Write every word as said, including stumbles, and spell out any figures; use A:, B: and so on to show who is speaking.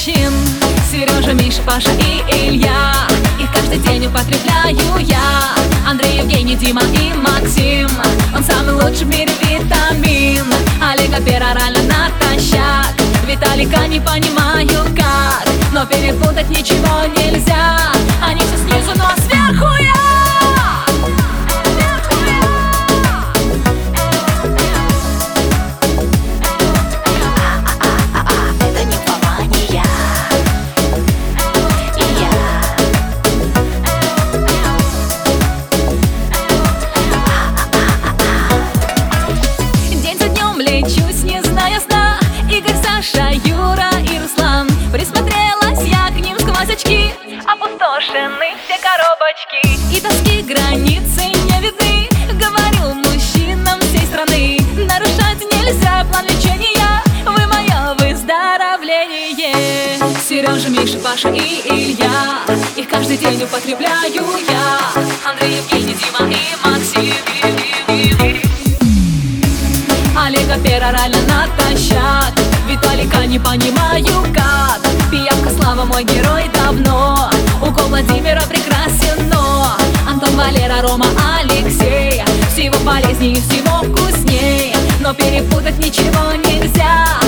A: мужчин. Сережа, Миша, Паша и Илья, их каждый день употребляю я. Андрей, Евгений, Дима и Максим, он самый лучший в мире витамин. Олега перорально натощак, Виталика не понимаю как, но перепутать ничего нельзя. Они все снизу, но сверху я. Лечусь, не зная сна. Игорь, Саша, Юра и Руслан. Присмотрелась я к ним сквозь очки. Опустошены все коробочки, и тоски границы не видны. Говорю мужчинам всей страны, нарушать нельзя план лечения. Вы мое выздоровление. Сережа, Миша, Паша и Илья, их каждый день употребляю я. Андрей, Евгений, Дима и Максим. Олега перорально натощак, Виталика не понимаю как. Пиявка Слава мой герой давно, укол Владимира прекрасен, но Антон, Валера, Рома, Алексей всего полезнее и всего вкусней, но перепутать ничего нельзя.